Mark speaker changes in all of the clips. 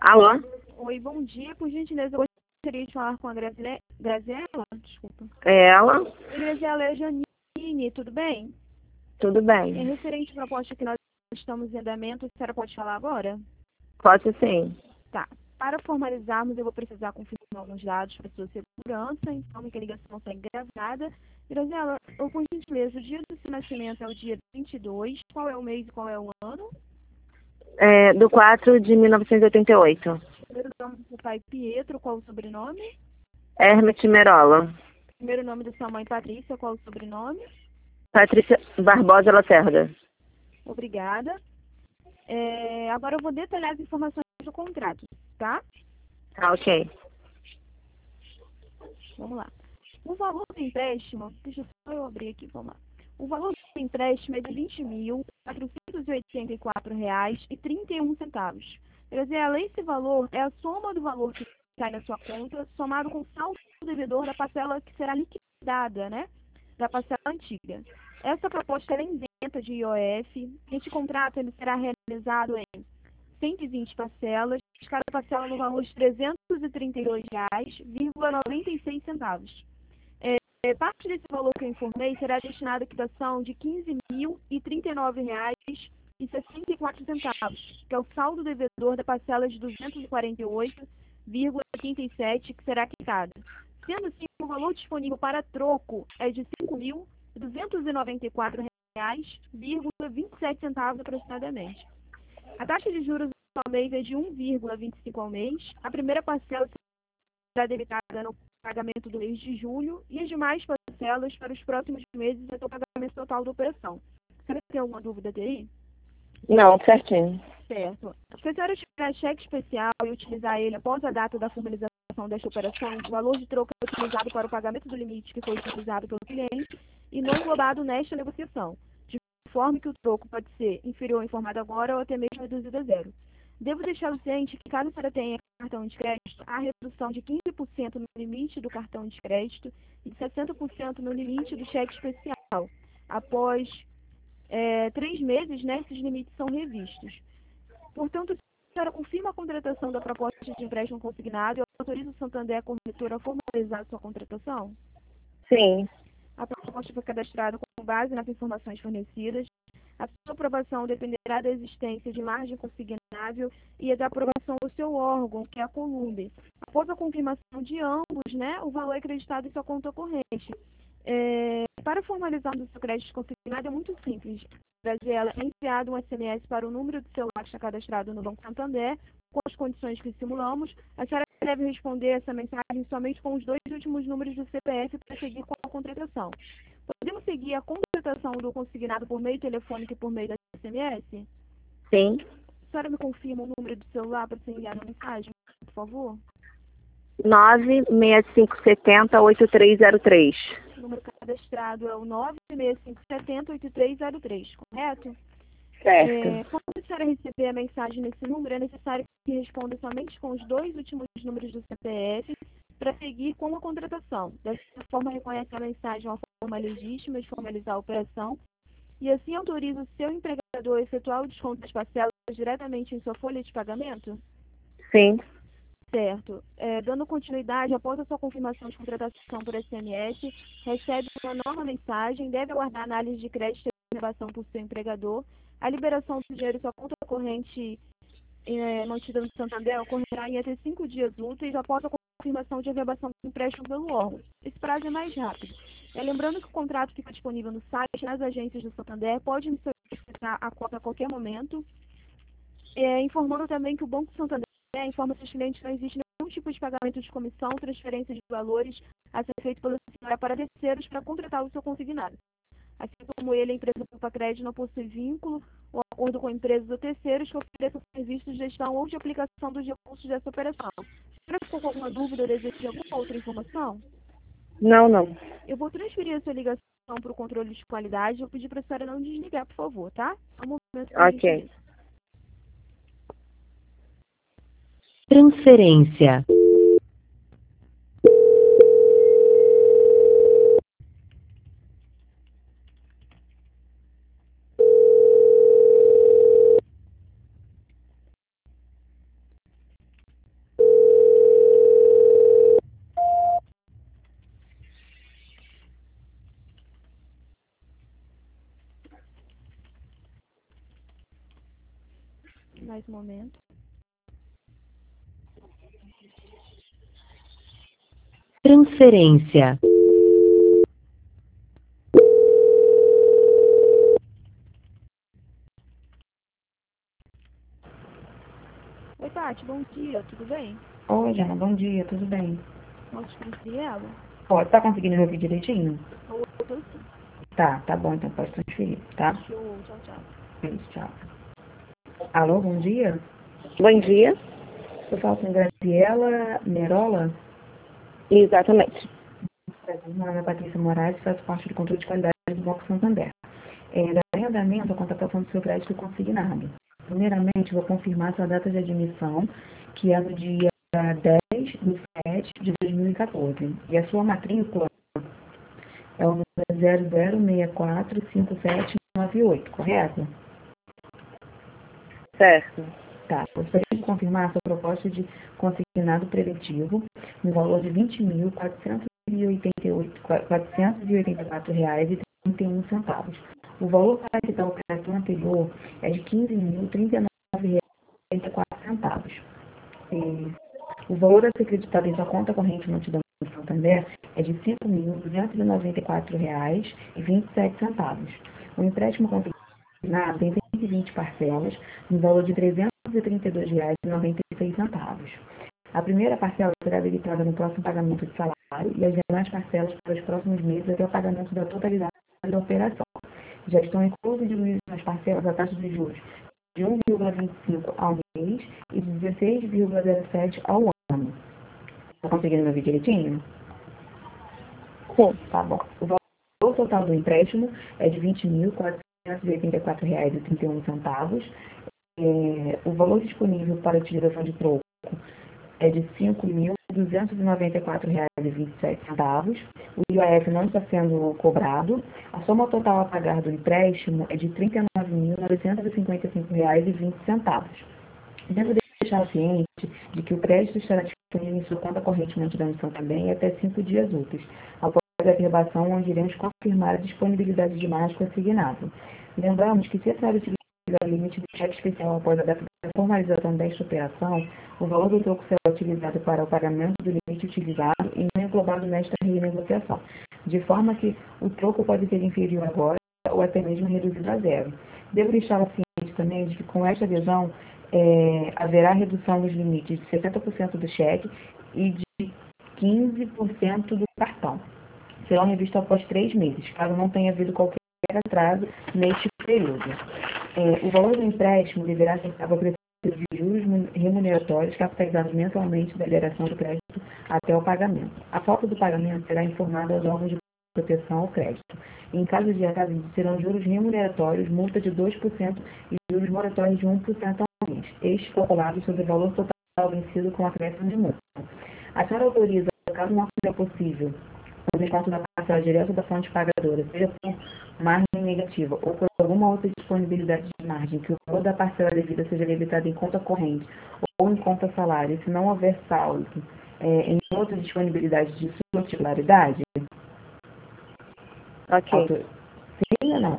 Speaker 1: Alô?
Speaker 2: Oi, bom dia. Por gentileza, eu gostaria de falar com a Graziela. Desculpa.
Speaker 1: É ela?
Speaker 2: Oi, Graziela, é a Janine, tudo bem?
Speaker 1: Tudo
Speaker 2: É
Speaker 1: bem.
Speaker 2: referente à proposta que nós estamos em andamento, a senhora pode falar agora?
Speaker 1: Posso sim.
Speaker 2: Tá. Para formalizarmos, eu vou precisar confirmar alguns dados para sua segurança, então que a ligação está gravada. Graziela, por gentileza, o dia do seu nascimento é o dia 22. Qual é o mês e qual é o ano?
Speaker 1: Do 4 de 1988.
Speaker 2: Primeiro nome do seu pai, Pietro, qual o sobrenome?
Speaker 1: Hermes Merola.
Speaker 2: Primeiro nome da sua mãe, Patrícia, qual o sobrenome?
Speaker 1: Patrícia Barbosa Lacerda.
Speaker 2: Obrigada. Agora eu vou detalhar as informações do contrato, tá?
Speaker 1: Tá, ok.
Speaker 2: Vamos lá. O valor do empréstimo, deixa só eu abrir aqui, vamos lá. O valor do empréstimo é de R$ 20.484,31. Graziela, esse valor é a soma do valor que cai na sua conta, somado com o saldo devedor da parcela que será liquidada, né? Da parcela antiga. Essa proposta é isenta de IOF. Este contrato ele será realizado em 120 parcelas, cada parcela no valor de R$ 332,96. Parte desse valor que eu informei será destinada à quitação de R$ 15.039,64, que é o saldo devedor da parcela de R$ 248,87, que será quitada. Sendo assim, o valor disponível para troco é de R$ 5.294,27 aproximadamente. A taxa de juros ao mês é de 1,25 ao mês. A primeira parcela será debitada no pagamento do mês de julho e as demais parcelas para os próximos meses até o pagamento total da operação. Você tem alguma dúvida aí?
Speaker 1: Não, certinho.
Speaker 2: Certo. Se a senhora tiver cheque especial e utilizar ele após a data da formalização desta operação, o valor de troca é utilizado para o pagamento do limite que foi utilizado pelo cliente e não englobado nesta negociação, de forma que o troco pode ser inferior ao informado agora ou até mesmo reduzido a zero. Devo deixar o ciente que, caso a senhora tenha cartão de crédito, há redução de 15% no limite do cartão de crédito e de 60% no limite do cheque especial. Após 3 meses, né, esses limites são revistos. Portanto, a senhora confirma a contratação da proposta de empréstimo consignado e autoriza o Santander, a corretora, a formalizar a sua contratação?
Speaker 1: Sim.
Speaker 2: A proposta foi cadastrada com base nas informações fornecidas. A sua aprovação dependerá da existência de margem consignável e da aprovação do seu órgão, que é a Columbe. Após a confirmação de ambos, né, o valor é acreditado em sua conta corrente. Para formalizar o seu crédito consignado é muito simples. Graziela, é enviado um SMS para o número de celular que está cadastrado no Banco Santander, com as condições que simulamos. A senhora deve responder essa mensagem somente com os 2 últimos números do CPF para seguir com a contratação. Podemos seguir a contratação do consignado por meio telefônico e por meio da SMS?
Speaker 1: Sim.
Speaker 2: A senhora me confirma o número do celular para ser enviada a mensagem, por favor?
Speaker 1: 96570-8303.
Speaker 2: O número cadastrado é o 96570-8303, correto?
Speaker 1: Certo.
Speaker 2: Quando a senhora receber a mensagem nesse número, é necessário que responda somente com os 2 últimos números do CPF para seguir com a contratação. Dessa forma, reconhece a mensagem uma forma legítima de formalizar a operação e assim autoriza o seu empregador a efetuar o desconto das parcelas diretamente em sua folha de pagamento?
Speaker 1: Sim.
Speaker 2: Certo. Dando continuidade, após a sua confirmação de contratação por SMS, recebe uma nova mensagem, deve aguardar análise de crédito e reservação por seu empregador. A liberação do dinheiro em sua conta corrente mantida no Santander ocorrerá em até 5 dias úteis após a confirmação de reservação do empréstimo pelo órgão. Esse prazo é mais rápido. Lembrando que o contrato fica disponível no site, nas agências do Santander, pode me solicitar a cópia a qualquer momento. Informando também que o Banco Santander informa seus clientes que não existe nenhum tipo de pagamento de comissão, transferência de valores a ser feito pela senhora para terceiros para contratar o seu consignado. Assim como ele, a empresa Poupa Crédito não possui vínculo ou acordo com empresas ou terceiros que ofereçam serviços de gestão ou de aplicação dos recursos dessa operação. A senhora ficou com alguma dúvida ou deseja alguma outra informação?
Speaker 1: Não.
Speaker 2: Eu vou transferir a sua ligação para o controle de qualidade. Eu pedi para a senhora não desligar, por favor, tá? Só um momento, por
Speaker 1: Ok.
Speaker 2: gentileza.
Speaker 3: Transferência.
Speaker 2: Mais um momento.
Speaker 3: Transferência.
Speaker 2: Oi, Paty, bom dia, tudo bem?
Speaker 1: Oi, Jana, bom dia, tudo bem?
Speaker 2: Posso transferir ela?
Speaker 1: Pode, tá conseguindo me ouvir direitinho?
Speaker 2: Eu tô sim.
Speaker 1: Tá bom, então pode transferir, tá?
Speaker 2: Show, tchau, tchau.
Speaker 1: Isso, tchau. Alô, bom dia?
Speaker 4: Bom dia.
Speaker 1: Eu falo com Graciela Merola.
Speaker 4: Exatamente.
Speaker 1: Meu nome é Patrícia Moraes, faço parte do controle de qualidade do Banco Santander. Da arrendamento a contratação do seu crédito consignado. Primeiramente, vou confirmar sua data de admissão, que é no dia 10/7/2014. E a sua matrícula é o número 00645798, correto?
Speaker 4: Certo.
Speaker 1: Tá. Gostaria de confirmar a sua proposta de consignado preventivo no valor de R$ 20.484,31. O valor para quitar o operação anterior é de R$ 15.039,84. O valor a ser acreditado em sua conta corrente mantida no Santander é de R$ 5.294,27. O empréstimo consignado tem 120 parcelas no valor de R$ 332,96. A primeira parcela será debitada no próximo pagamento de salário e as demais parcelas para os próximos meses até o pagamento da totalidade da operação. Já estão inclusos nas parcelas a taxa de juros de 1,25 ao mês e de 16,07 ao ano. Está conseguindo me ouvir direitinho?
Speaker 4: Sim.
Speaker 1: Tá bom. O valor total do empréstimo é de R$ 20.484,31. O valor disponível para utilização de troco é de R$ 5.294,27. O IOF não está sendo cobrado. A soma total a pagar do empréstimo é de R$ 39.955,20. Devo deixar ciente de que o crédito estará disponível em sua conta corrente mantida no Santander até 5 dias úteis. Após a averbação, onde iremos confirmar a disponibilidade de margem consignado. Lembramos que, se a senhora utilizar o limite do cheque especial após a data da formalização desta operação, o valor do troco será utilizado para o pagamento do limite utilizado e não englobado nesta renegociação, de forma que o troco pode ser inferior agora ou até mesmo reduzido a zero. Devo deixar ciente também de que, com esta adesão, haverá redução dos limites de 60% do cheque e de 15% do cartão. Serão revistos após 3 meses, caso não tenha havido qualquer atraso neste período. O valor do empréstimo deverá ser pago a preço de juros remuneratórios capitalizados mensalmente da geração do crédito até o pagamento. A falta do pagamento será informada aos órgãos de proteção ao crédito. Em caso de atraso, serão juros remuneratórios, multa de 2% e juros moratórios de 1% ao mês, estes calculados sobre o valor total vencido com acréscimo de multa. A senhora autoriza, caso não seja possível, o desconto da parcela direta da fonte pagadora, seja por margem negativa ou por alguma outra disponibilidade de margem, que o valor da parcela devida seja debitado em conta corrente ou em conta salário, se não houver saldo em outra disponibilidade de sua titularidade?
Speaker 4: Ok.
Speaker 1: Sim ou não?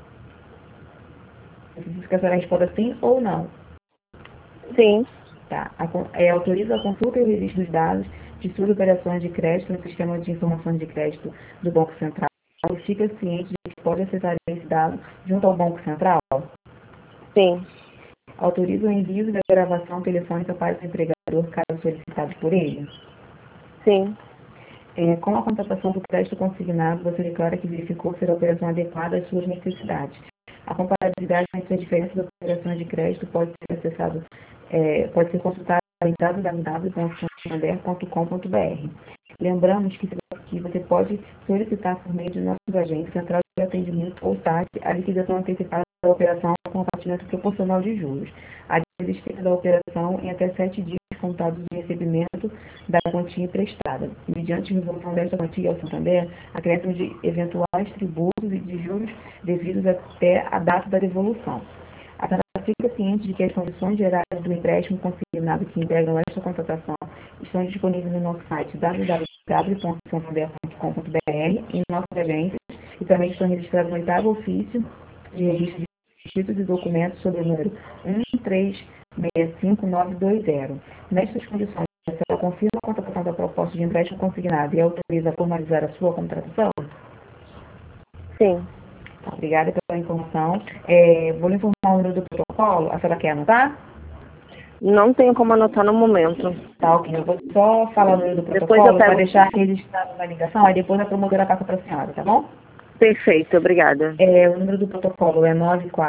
Speaker 1: Preciso que a senhora responda sim ou não.
Speaker 4: Sim.
Speaker 1: Tá. Autoriza a consulta e o registro dos dados de suas operações de crédito no sistema de informações de crédito do Banco Central. Fica ciente de que pode acessar esse dado junto ao Banco Central?
Speaker 4: Sim.
Speaker 1: Autoriza o envio da gravação telefônica para o empregador, caso solicitado por ele?
Speaker 4: Sim.
Speaker 1: Com a contratação do crédito consignado, você declara que verificou ser a operação adequada às suas necessidades. A comparabilidade entre as diferentes operações de crédito pode ser consultada em www.santander.com.br. Lembramos que você pode solicitar por meio de nossos agentes, central de atendimento ou SAC, a liquidação antecipada da operação com partimento proporcional de juros. A desistência da operação em até 7 dias contados de recebimento da quantia emprestada. Mediante resolução desta quantia ao Santander, acréscimo de eventuais tributos e de juros devidos até a data da devolução. A senhora fica ciente de que as condições gerais do empréstimo consignado que integram esta contratação estão disponíveis no nosso site www.santander.com.br e em nossas agências, e também estão registrados no 8º ofício de registro de títulos e documentos sob o número 65920. Nestas condições, a senhora confirma a contratação da proposta de empréstimo consignado e autoriza a formalizar a sua contratação?
Speaker 4: Sim.
Speaker 1: Obrigada pela informação. Vou lhe informar o número do protocolo. A senhora quer anotar?
Speaker 4: Não tenho como anotar no momento.
Speaker 1: Tá, ok. Eu vou só falar o número do
Speaker 4: Depois eu
Speaker 1: protocolo para
Speaker 4: pego.
Speaker 1: deixar registrado na ligação, aí depois a promotora passa para a senhora, tá bom?
Speaker 4: Perfeito, obrigada.
Speaker 1: O número do protocolo é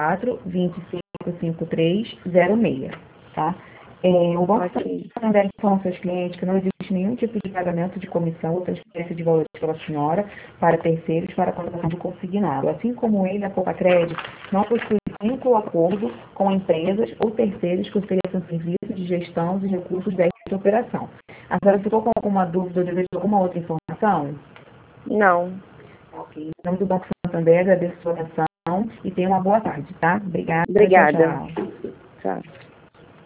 Speaker 1: 94-2553-06, tá? O Banco
Speaker 4: Ok.
Speaker 1: Santander informa aos seus clientes que não existe nenhum tipo de pagamento de comissão ou transferência de valores pela senhora para terceiros para a contratação de consignado. Assim como ele, a Poupa Crédito não possui vínculo ou acordo com empresas ou terceiros que ofereçam serviço de gestão dos recursos desta operação. A senhora ficou com alguma dúvida ou deseja alguma outra informação?
Speaker 4: Não.
Speaker 1: Ok. Em nome do Banco Santander, agradeço a sua atenção e tenha uma boa tarde, tá? Obrigada.
Speaker 4: Obrigada.
Speaker 1: Tchau, tchau.
Speaker 4: Tchau.